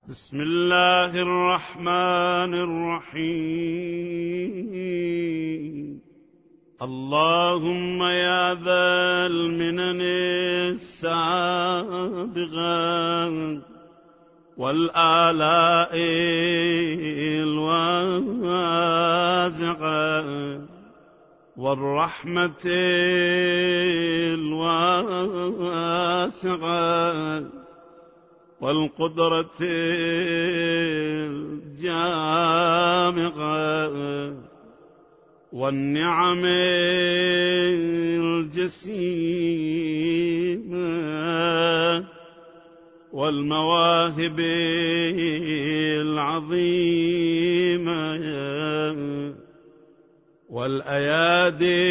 بسم الله الرحمن الرحيم. اللهم يا ذا المنن السابغة والآلاء الواسعة والرحمة الواسعة والقدرة الجامعة والنعم الجسيمة والمواهب العظيمة والأيادي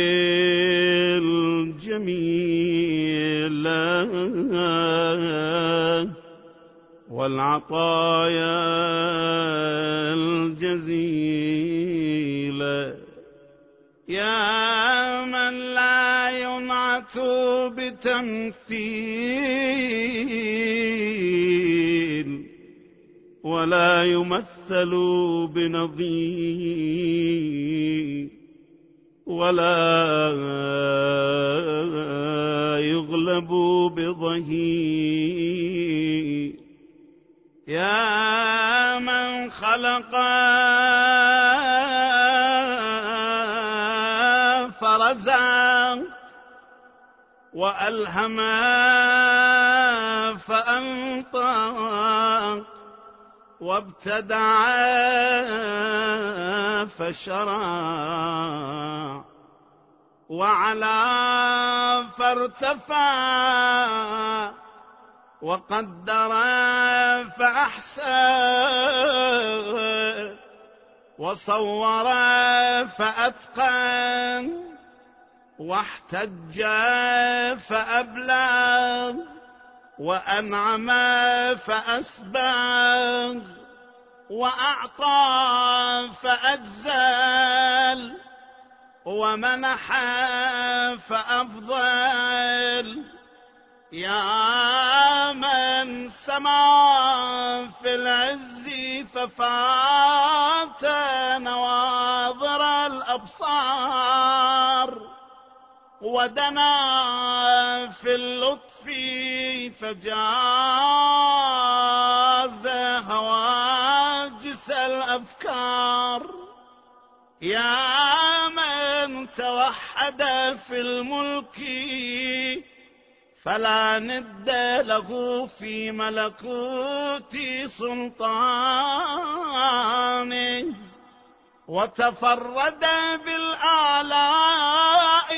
الجميلة والعطايا الجزيلة، يا من لا ينعت بتمثيل ولا يمثل بنظير ولا يغلب بظهير، يا من خلق فرزا وألهم فأنطق وابتدع فشرع وعلى فارتفع وقدر فأحسن وصور فأتقن واحتج فأبلغ وأنعم فأسبغ وأعطى فأجزل ومنح فأفضل، يا من سما في العز ففات نواظر الأبصار ودنا في اللطف فجاز هواجس الأفكار، يا من توحد في الملك فلا ند له في ملكوت سلطانه وتفرد بالآلاء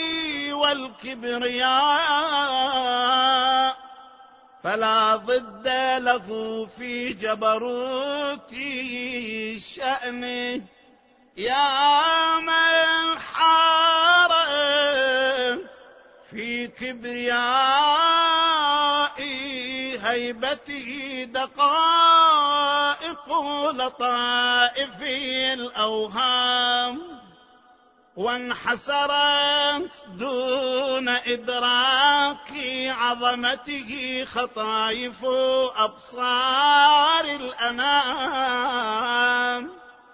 والكبرياء فلا ضد له في جبروت شأنه، يا من حار في كبرياء هيبته دقائق لطائف الأوهام وانحسرت دون إدراك عظمته خطايف أبصار الأنام،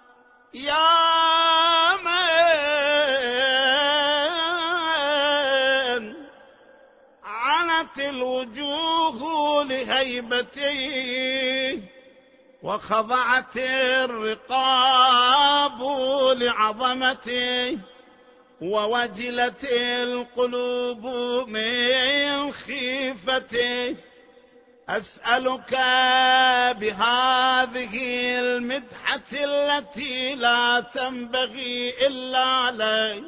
يا من عنت الوجوه لهيبته وخضعت الرقاب لعظمته ووجلت القلوب من خيفته، أسألك بهذه المدحة التي لا تنبغي إلا عليك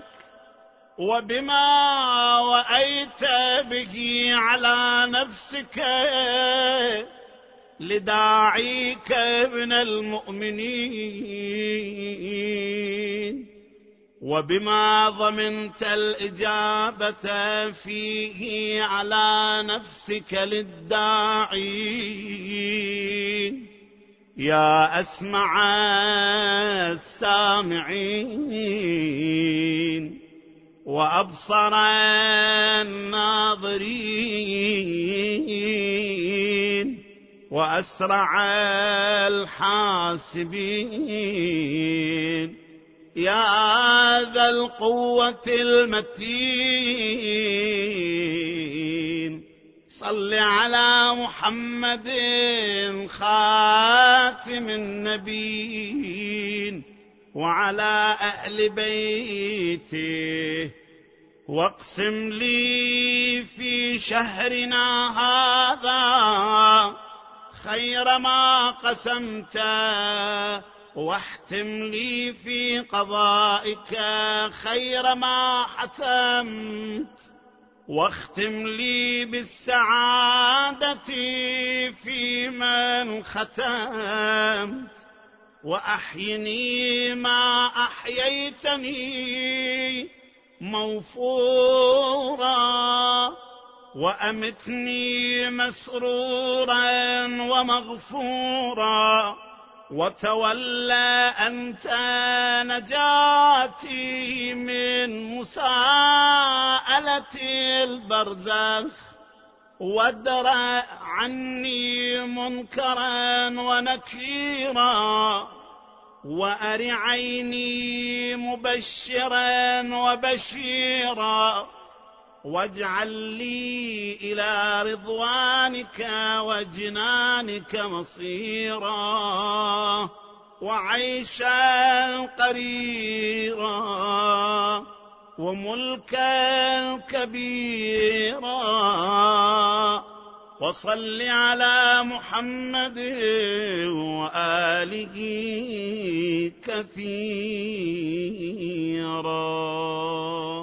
وبما وأيت به على نفسك لداعيك من المؤمنين وبما ضمنت الإجابة فيه على نفسك للداعين، يا أسمع السامعين وأبصر الناظرين وأسرع الحاسبين. يا ذا القوة المتين صل على محمد خاتم النبيين وعلى أهل بيته، واقسم لي في شهرنا هذا خير ما قسمت، واحتم لي في قضائك خير ما حتمت، واختم لي بالسعادة في من ختمت، وأحيني ما أحييتني موفورا، وأمتني مسرورا ومغفورا، وتولى أنت نجاتي من مساءلة البرزخ، وادرأ عني منكرا ونكيرا، وأر عيني مبشرا وبشيرا، واجعل لي إلى رضوانك وجنانك مصيرا، وعيشا قريرا، وملكا كبيرا. وصل على محمد وآله كثيرا.